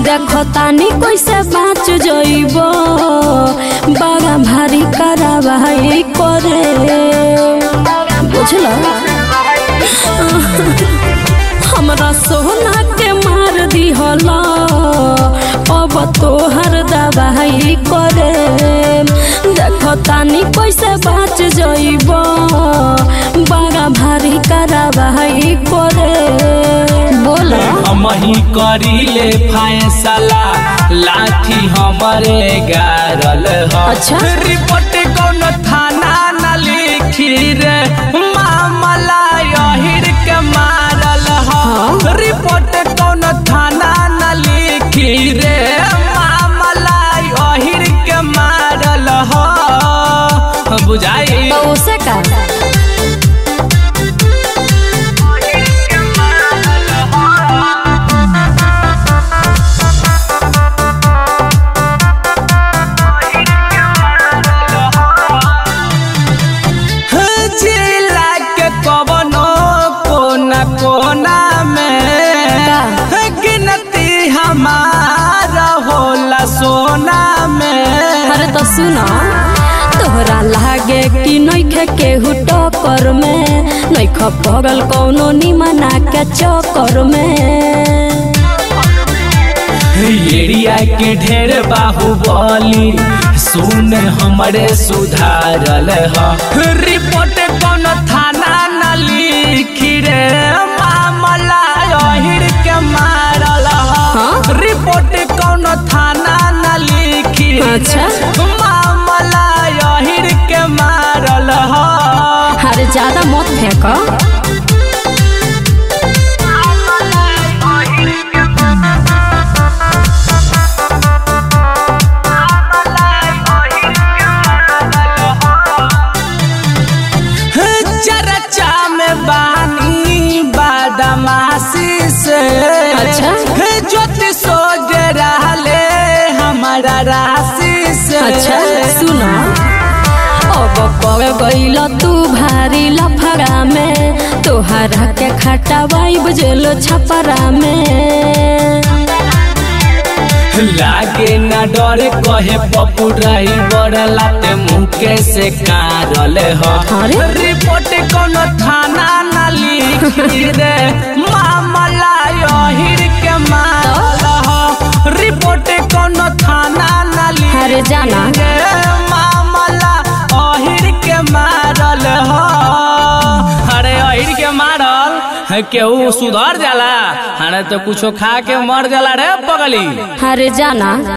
देखो तानी कैसे बाँच जइबो बड़ा भारी कार्रवाई करे बुझल। हमरा सोना के मार दिहल अब तोहर दवाई करे। देखो तानी कैसे बाँच जइबो बड़ा भारी कार्रवाई करे। बोल हमही करीले फैसला लाठी हमारे गारल ह। अच्छा रिपोर्ट कौन थाना न लिखी रे मामला यहिर के मारल ह। रिपोर्ट कौन थाना न लिखी रे मामला यहिर के मारल ह। बुझाई तो उसे का कोना में गिनती हमारा होला सोना में। अरे तो सुना तोहरा लागे कि नइखे केहू टक्कर में नइखे पगल कौनो निमना के चक्कर में। एरिया के ढेर बाहुबली सुन हमरे सुधारल ह। रिपोर्ट कौन थाना न लिखी रे मामला यहिर के मारल ह। रिपोर्ट कौन थाना न लिखी अच्छा मामला यहिर के मारल ह। अरे ज्यादा मत फेंक। चर्चा में बानी बादमाशी से। अच्छा ज्योतिषो डराले हमारा राशि से। अच्छा सुना अब पड़ गइल तू भारी लफड़ा में तोहरा के खटावाई बजेलो छपरा में। लागे न डर कहे पप्पू ड्राइवर लाते मुके से कारल ह। रिपोर्ट कौन थाना न लिखी रे मामला यहिर के मारल ह। रिपोर्ट कौन थाना न लिखी जाना रे मामला अहिर के मारल ह। अरे अहिर के मारल केहू सुधर जाला अरे तो कुछो खा के मर जाला रे पगली। अरे जाना।